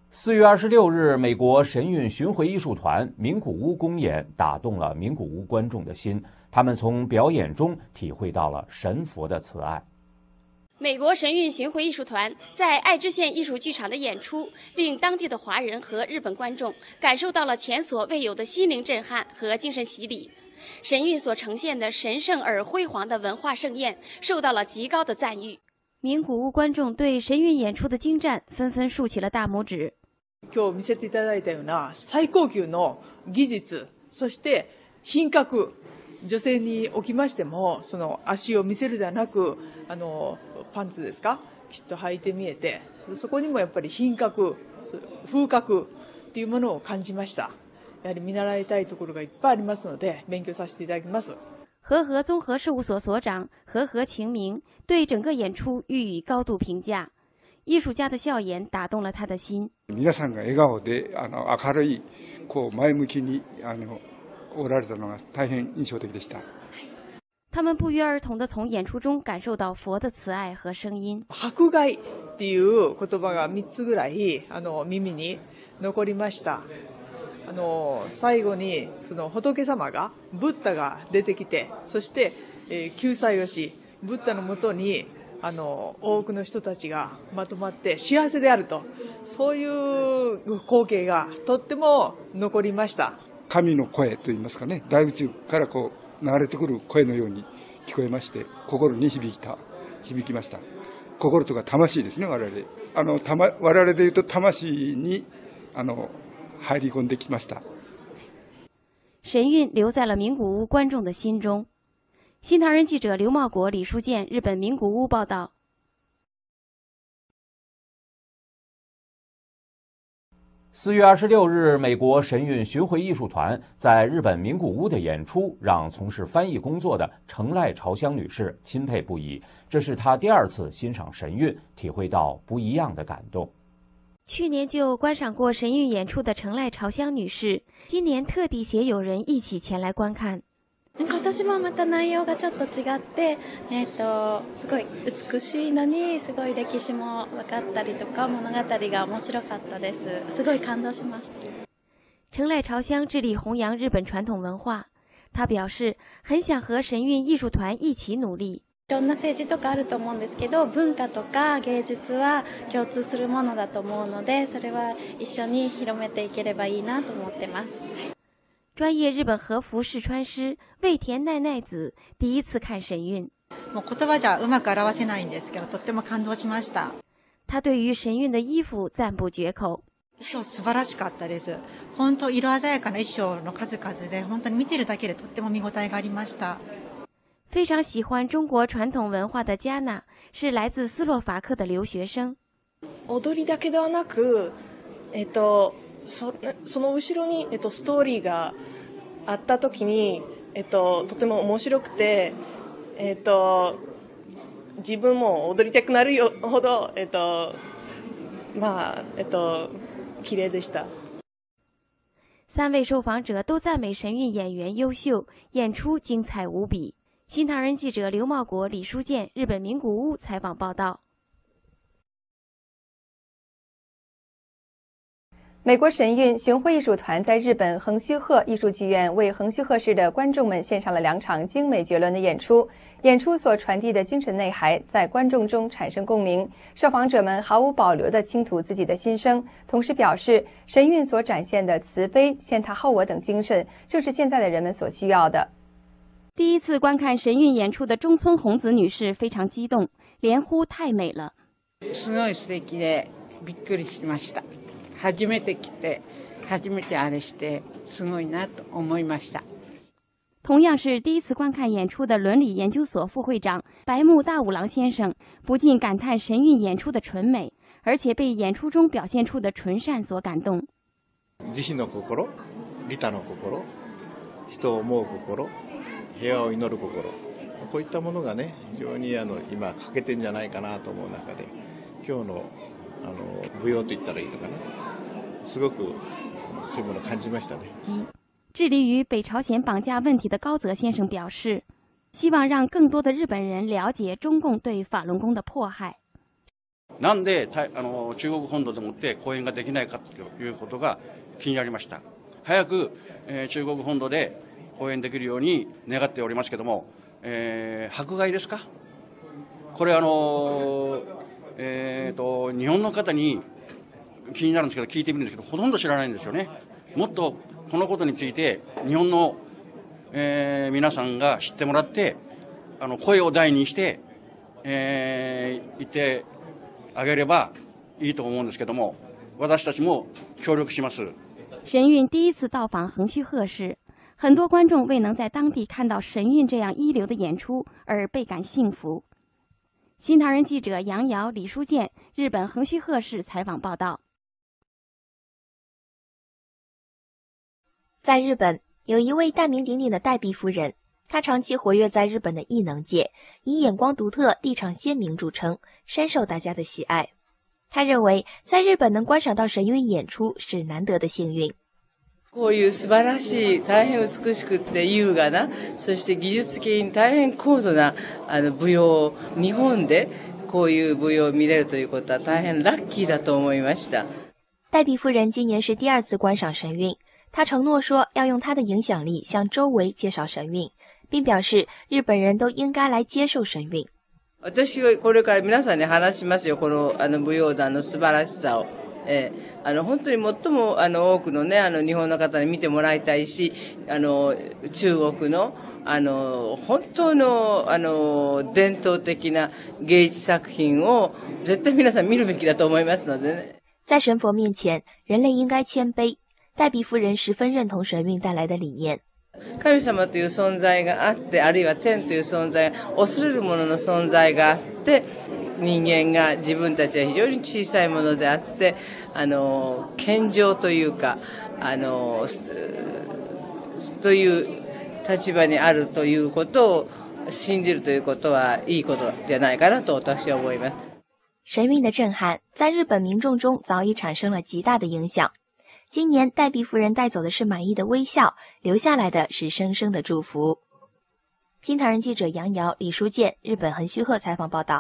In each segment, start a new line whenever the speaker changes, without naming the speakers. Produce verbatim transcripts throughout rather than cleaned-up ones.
四月二十六日，美国神韵巡回艺术团名古屋公演打动了名古屋观众的心，他们从表演中体会到了神佛的慈爱。
美国神韵巡回艺术团在爱知县艺术剧场的演出，令当地的华人和日本观众感受到了前所未有的心灵震撼和精神洗礼。神韵所呈现的神圣而辉煌的文化盛宴受到了极高的赞誉。名古屋观众对神韵演出的精湛纷纷竖起了大拇指。
今日見せていただいたような最高級の技術、そして品格、女性におきましてもその足を見せるではなく、あのパンツですか、きちっと履いて見えて、そこにもやっぱり品格、風格というものを感じました。やはり見習いたいところがいっぱいありますので勉強させていただきます。
和和综合事务所所長和和晴明對整個演出予以高度評價。藝術家的笑顏打動了他的心。
皆さんが笑顔であの明るいこう前向きにあのおられたのが大変印象的でした。
他们不約而同地從演出中感受到佛的慈愛和聲音。
迫害っていう言葉がみっつぐらいあの耳に残りました。あの最後にその仏様がブッダが出てきて、そして、えー、救済をし、ブッダのもとにあの多くの人たちがまとまって幸せであると、そういう光景がとっても残りました。
神の声といいますかね、大宇宙からこう流れてくる声のように聞こえまして、心に響いた響きました。心とか魂ですね、我々あのた、ま、我々でいうと魂にあの入り込んできました。
神韵留在了名古屋观众的心中。新唐人记者刘茂国、李书建，日本名古屋报道。
四月二十六日，美国神韵巡回艺术团在日本名古屋的演出，让从事翻译工作的成濑朝香女士钦佩不已。这是她第二次欣赏神韵，体会到不一样的感动。
去年就观赏过神韵演出的成濑朝香女士，今年特地携友人一起前来观看。
今年もまた内容がちょっと違って、えっとすごい美しいのにすごい歴史も分かったりとか物語が面白かったです。すごい感動しました。
成濑朝香致力弘扬日本传统文化，她表示很想和神韵艺术团一起努力。
いろんな政治とかあると思うんですけど、文化とか芸術は共通するものだと思うので、それは一緒に広めていければいいなと思ってます。
专业日本和服试穿師味田奈奈子第一次看神韵。
もう言葉じゃうまく表せないんですけど、とっても感動しました。
他对于神韵的衣服赞不绝口。
衣装素晴らしかったです。本当色鮮やかな衣装の数々で、本当に見てるだけでとっても見応えがありました。
非常喜欢中国传统文化的加娜是来自斯洛伐克的留学生。
踊りだけではなく、えっとそ, その後ろに、えっと、ストーリーがあった時に、えっと、とても面白くて、えっと、自分も踊りたくなるよほど、えっと、まあ、えっと、綺麗でした。
三位受访者都赞美神韵演员优秀，演出精彩无比。新唐人记者刘茂国、李书建，日本名古屋采访报道。
美国神韵巡回艺术团在日本横须贺艺术剧院为横须贺市的观众们献上了两场精美绝伦的演出。演出所传递的精神内涵在观众中产生共鸣，受访者们毫无保留地倾吐自己的心声，同时表示神韵所展现的慈悲、先他后我等精神正是现在的人们所需要的。
第一次观看神韵演出的中村红子女士非常激動，連呼太美了。
すごい素敵でびっくりしました。初めて来て初めてあれしてすごいなと思いました。
同样是第一次观看演出的伦理研究所副会长白木大五郎先生不禁感叹神韵演出的纯美，而且被演出中表现出的纯善所感動。
慈悲の心、利他の心、人を思う心、平和を祈る心、こういったものがね、非常にあの今欠けてんじゃないかなと思う中で、今日のあの舞踊と言ったらいいのかな、すごくそういうものを感じましたね。
致力于北朝鲜绑架问题的高泽先生表示，希望让更多的日本人了解中共对法轮功的迫害。
なんであの中国本土でもって公演ができないかということが気になりました。早く、えー、中国本土で公演できるように願っておりますけども、えー、迫害ですか。これあの、えー、と日本の方に気になるんですけど聞いてみるんですけどほとんど知らないんですよね。もっとこのことについて日本の、えー、皆さんが知ってもらってあの声を大にして、えー、言ってあげればいいと思うんですけども、私たちも協力します。
神韵第一次到访横须贺市，很多观众未能在当地看到神韵这样一流的演出而倍感幸福。新唐人记者杨瑶、李书建，日本横须贺市采访报道。
在日本，有一位大名鼎鼎的代币夫人，她长期活跃在日本的艺能界，以眼光独特、立场鲜明著称，深受大家的喜爱。她认为，在日本能观赏到神韵演出是难得的幸运。
こういう素晴らしい、大変美しくて優雅な、そして技術的に大変高度なあの舞踊を日本でこういう舞踊を見れるということは大変ラッキーだと思いました。
代币夫人今年是第二次观赏神韵，她承诺说要用她的影响力向周围介绍神韵，并表示日本人都应该来接受神韵。
私はこれから皆さんに話しますよ、このあの舞踊団の素晴らしさを。えー、あの本当に最もあの多くのねあの日本の方に見てもらいたいし、あの中国のあの本当のあの伝統的な芸術作品を絶対皆さん見るべきだと思いますのでね。
在神佛面前，人类应该谦卑。代币夫人十分认同神韵带来的理念。
神様という存在があって、あるいは天という存在、恐れるものの存在があって、人間が自分たちは非常に小さいものであって、あの謙譲というか、あのという立場にあるということを信じるということはいいことじゃないかなと私は思います。
神韵的震撼在日本民众中早已产生了极大的影响。今年代币夫人带走的是满意的微笑，留下来的是深深的祝福。新唐人记者杨瑶、李书建，日本横须贺采访报道。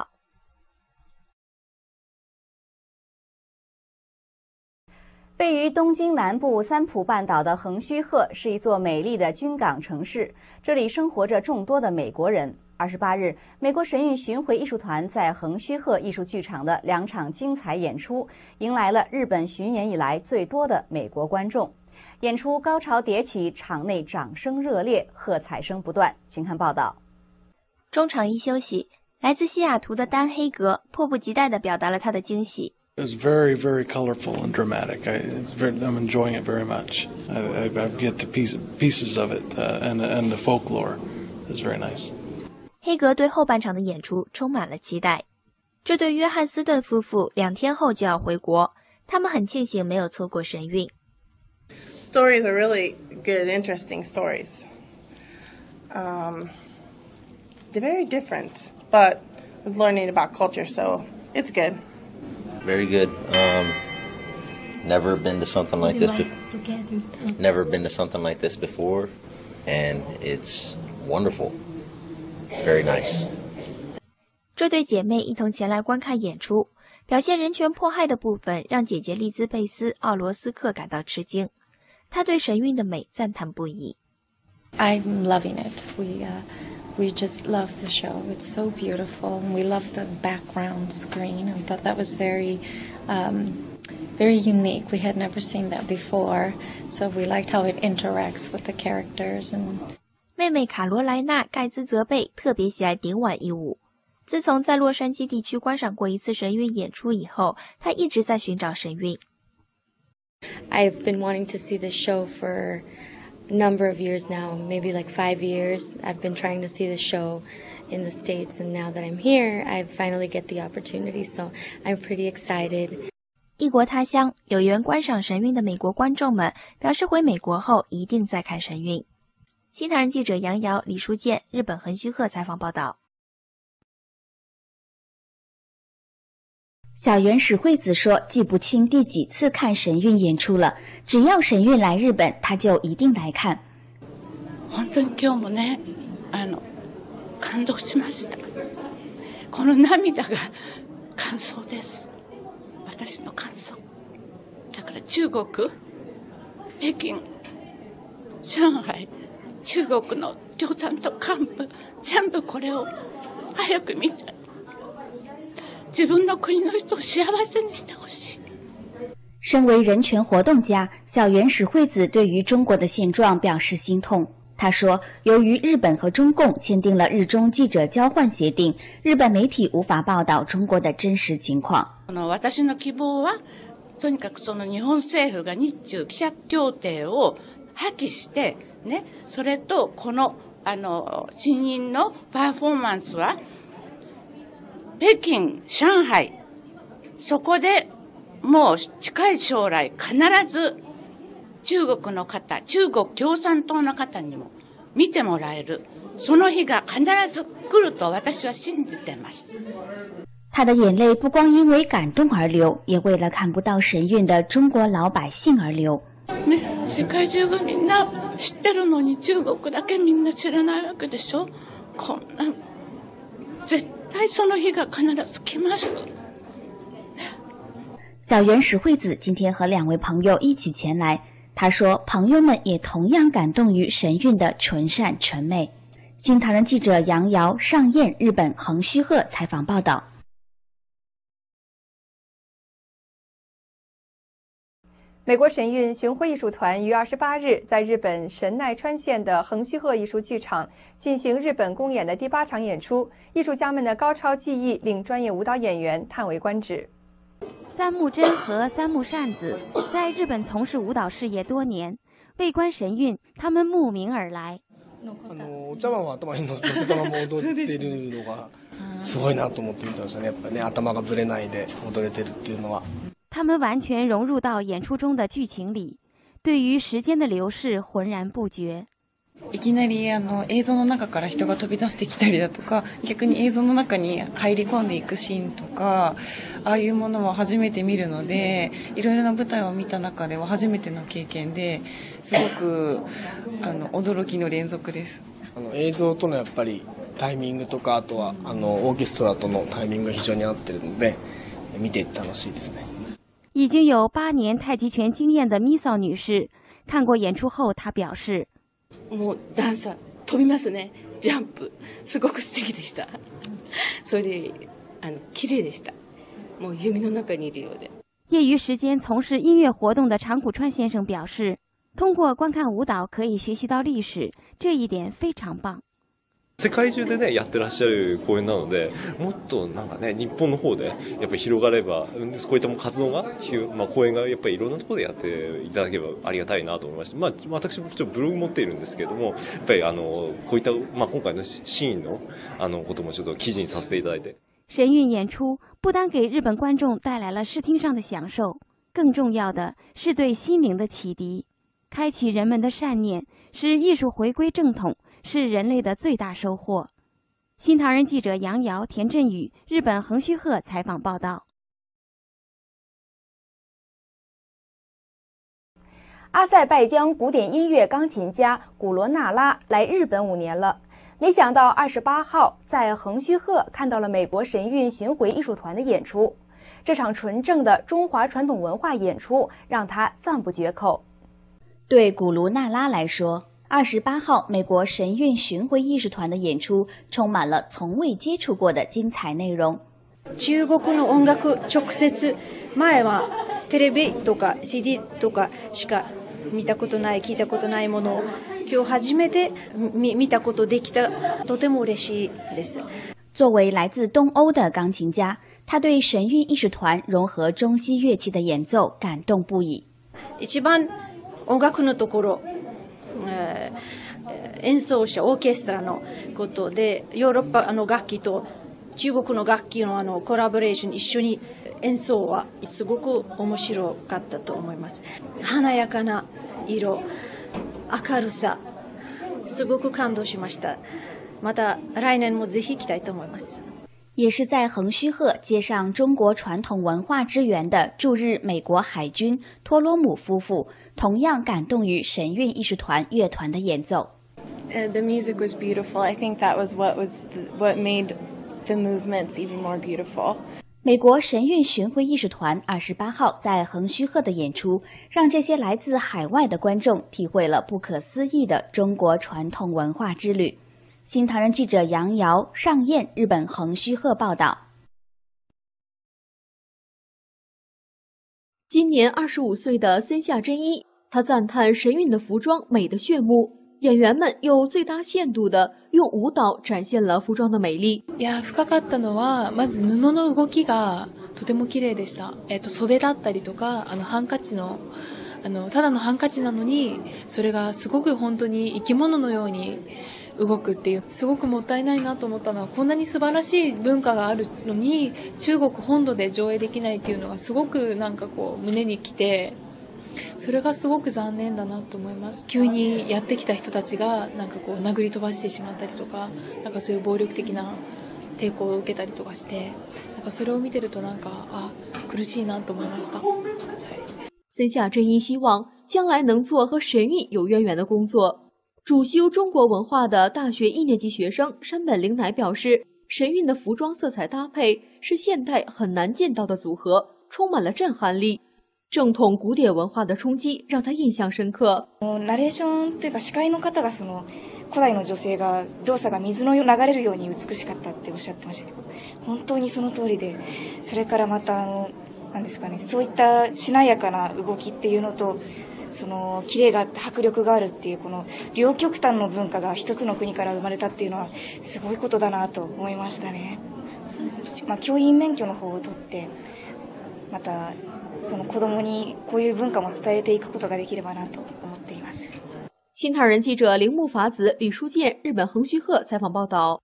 位于东京南部三浦半岛的横须贺是一座美丽的军港城市，这里生活着众多的美国人。二十八日，美国神韵巡回艺术团在横须贺艺术剧场的两场精彩演出，迎来了日本巡演以来最多的美国观众。演出高潮迭起，场内掌声热烈，喝彩声不断。请看报道。
中场一休息，来自西雅图的丹·黑格迫不及待地表达了他的惊喜。
It was very, very colorful and dramatic. I, it's very, I'm enjoying it very much. I, I, I get to piece, pieces of it, uh, and, and the folklore is very nice.
黑格对后半场的演出充满了期待。这对约翰斯顿夫妇两天后就要回国，他们很庆幸没有错过神韵。
Stories are really good, interesting stories. Um, they're very different, but learning about culture, so it's good.
Very good. Um, never been to something like this before. Never been to something like this before, and it's wonderful. Very nice.
这对姐妹一同前来观看演出，表现人权迫害的部分让姐姐丽兹贝斯·奥罗斯克感到吃惊。她对神韵的美赞叹不已。
I'm loving it. We uh, we just love the show. It's so beautiful, and we love the background screen. I thought that was very, um, very unique. We had never seen that before, so we liked how it interacts with the characters. And
妹妹卡罗莱娜·盖兹泽贝特别喜爱顶碗一舞。自从在洛杉矶地区观赏过一次神韵演出以后，她一直在寻找神韵。
I've been wanting to see this show for a number of years now, maybe like five years. I've been trying to see the show in the States, and now that I'm here, I finally get the opportunity, so I'm pretty excited.
异国他乡，有缘观赏神韵的美国观众们表示，回美国后一定再看神韵。新唐人记者杨瑶、李书建，日本横须贺采访报道。
小原史惠子说，记不清第几次看神韵演出了，只要神韵来日本，他就一定来看。
本当に今日もね、あの感動しました。この涙が
感想です。私の感想。だから中国、北京、上海、中国の共産党幹部、全部これを早く見て、自分の国の人を幸せにしてほしい。
身为人权活动家，小原史惠子对于中国的现状表示心痛。他说，由于日本和中共签订了日中记者交换协定，日本媒体无法报道中国的真实情况。
私の希望は、とにかくその日本政府が日中記者協定を破棄して、ね、それとこのあの新任のパフォーマンスは、北京、上海、そこでもう近い将来必ず中国の方、中国共産党の方にも見てもらえる。その日が必ず来ると私は信じてます。
他的眼泪不光因为感动而流，也为了看不到神韵的中国老百姓而流。
ね、世界中がみんな知ってるのに中国だけみんな知らないわけでしょ。こんな絶対その日が必ず来ます。
小原史惠子今天和两位朋友一起前来，他说朋友们也同样感动于神韵的纯善纯美。新唐人记者杨瑶、尚燕日本横须贺采访报道。
美国神韵巡回艺术团于二十八日在日本神奈川县的横须贺艺术剧场进行日本公演的第八场演出，艺术家们的高超技艺令专业舞蹈演员叹为观止。
三木真和三木扇子在日本从事舞蹈事业多年，为观神韵，他们慕名而来。
あのお茶碗を頭に乗せたまま踊っているのがすごいなと思って見てましたね。やっぱね、頭がぶれないで踊れてるっていうのは。
他们完全融入到演出中的剧情里，对于时间的流逝浑然不觉。
いきなりあの映像の中から人が飛び出してきたりだとか、逆に映像の中に入り込んでいくシーンとか、ああいうものは初めて見るので、いろいろな舞台を見た中では初めての経験で、すごくあの驚きの連続です。
あの映像とのやっぱりタイミングとか、あとはあのオーケストラとのタイミングが非常に合ってるので、見て楽しいですね。
已经有八年太极拳经验的ミサ女士看过演出后，她表示。
もうダンサー飛びますね。ジャンプすごく素敵でした。それであの綺麗でした。もう夢の中にいるようで。
业余时间从事音乐活动的长谷川先生表示，通过观看舞蹈可以学习到历史，这一点非常棒。
世界中でねやってらっしゃる公演なので、もっとなんかね日本の方でやっぱり広がれば、こういった活動が、まあ、公演がやっぱりいろんなところでやっていただければありがたいなと思いまして、まあ私もちょっとブログ持っているんですけれども、やっぱりあのこういったまあ今回のシーンのあのこともちょっと記事にさせていただいて。
神韵演出不单给日本观众带来了视听上的享受，更重要的是对心灵的启迪，开启人们的善念，使艺术回归正统。是人类的最大收获。新唐人记者杨瑶、田振宇，日本横须贺采访报道。
阿塞拜疆古典音乐钢琴家古罗纳拉来日本五年了，没想到二十八号在横须贺看到了美国神韵巡回艺术团的演出。这场纯正的中华传统文化演出让他赞不绝口。
对古卢纳拉来说，二十八号美国神韵巡回艺术团的演出充满了从未接触过的精彩内容。
中国の音楽直接前はテレビとか シーディー とかしか見たことない聞いたことないものを今日初めて見たことできた、とても嬉しいです。
作为来自东欧的钢琴家，他对神韵艺术团融合中西乐器的演奏感动不已。
一番音楽のところ。えー、演奏者オーケストラのことでヨーロッパの楽器と中国の楽器のあのコラボレーション一緒に演奏はすごく面白かったと思います。華やかな色、明るさ、すごく感動しました。また来年もぜひ来たいと思います。
也是在横须贺接上中国传统文化之源的驻日美国海军托罗姆夫妇，同样感动于神韵艺术团乐团的演奏。
Uh, the music was beautiful. I think that was what was the, what made the movements even more beautiful.
美国神韵巡回艺术团二十八号在横须贺的演出，让这些来自海外的观众体会了不可思议的中国传统文化之旅。新唐人记者杨瑶、尚燕，日本横须贺报道。
今年二十五岁的森下真一，他赞叹神韵的服装美得炫目。演员们又最大限度地用舞蹈展现了服装的美丽。
いや、深かったのはまず布の動きがとても綺麗でした。えっと袖だったりとか、あのハンカチのあのただのハンカチなのに、それがすごく本当に生き物のように動くっていう、すごくもったいないなと思ったのは、こんなに素晴らしい文化があるのに中国本土で上映できないっていうのがすごくなんかこう胸にきて。それがすごく残念だなと思います。急にやってきた人たちがなんかこう殴り飛ばしてしまったりとか、なんかそういう暴力的な抵抗を受けたりとかして、なんかそれを見てるとなんかあ苦しいなと思いました。
森下真一希望将来能做和神韵有渊源的工作。主修中国文化的大学一年级学生山本玲乃表示，神韵的服装色彩搭配是现代很难见到的组合，充满了震撼力。正统古典文化的衝击让他印象深刻。
ナレーションというか司会の方がその古代の女性が動作が水の流れるように美しかったっておっしゃってましたけど、本当にその通りで、それからまたあのなんですかね、そういったしなやかな動きっていうのと、その綺麗があって迫力があるっていうこの両極端の文化が一つの国から生まれたっていうのはすごいことだなと思いましたね。まあ教員免許の方を取って、またその子供にこういう文化も伝えていくことができればなと思っています。
新唐人记者铃木法子、李书健，日本横须贺采访报道。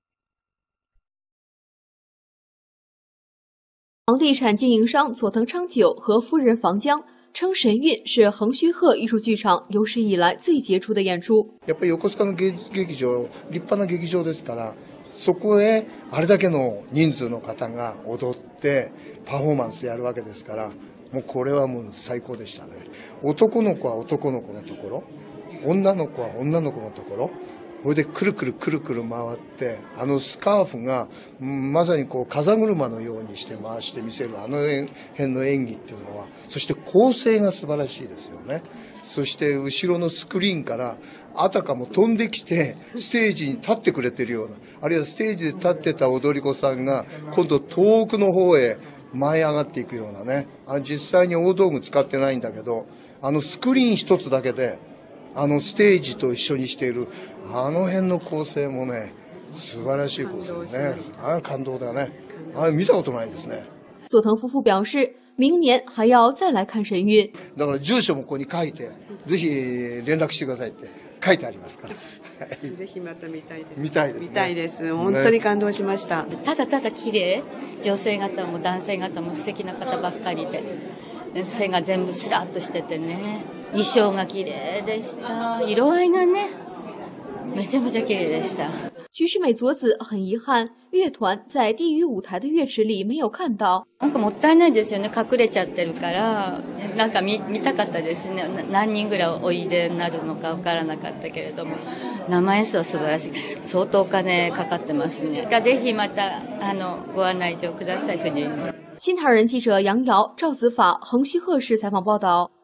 房地产经营商佐藤昌久和夫人房江称，神韵是横须贺艺术剧场有史以来最傑出的演出。
やっぱり横須賀の芸術劇場、立派な劇場ですから、そこへあれだけの人数の方が踊ってパフォーマンスやるわけですから、もうこれはもう最高でしたね。男の子は男の子のところ、女の子は女の子のところ、これでくるくるくるくる回って、あのスカーフがまさにこう風車のようにして回してみせるあの辺の演技っていうのは、そして構成が素晴らしいですよね。そして後ろのスクリーンからあたかも飛んできてステージに立ってくれてるような、あるいはステージで立ってた踊り子さんが今度遠くの方へ舞い上がっていくようなね。あ実際に大道具使ってないんだけど、あのスクリーン一つだけであのステージと一緒にしているあの辺の構成もね、素晴らしい構成ですね。あ感動だね。あ見たことないですね。
佐藤夫婦表示，明年还要再来看神韵。
だから住所もここに書いて、ぜひ連絡してくださいって書いてありますから。
ぜひまた見たいです。
見たいです、ね。
見たいです。本当に感動しました。
ただただ綺麗、女性方も男性方も素敵な方ばっかりで、背が全部スラッとしててね、衣装が綺麗でした。色合いがね、めちゃめちゃ綺麗でした。
菊池美佐子很遗憾，乐团在地狱舞台的乐池里没有看到。
なんかもったいないですよね。隠れちゃってるから、なんか 見, 見たかったですね。何人ぐらいおいでになるのかわからなかったけれども、生演奏素晴らしい。相当お金かかってますね。ぜひまたあのご案内状ください、夫人に。
新唐人记者杨瑶、赵子法，横须贺市采访报道。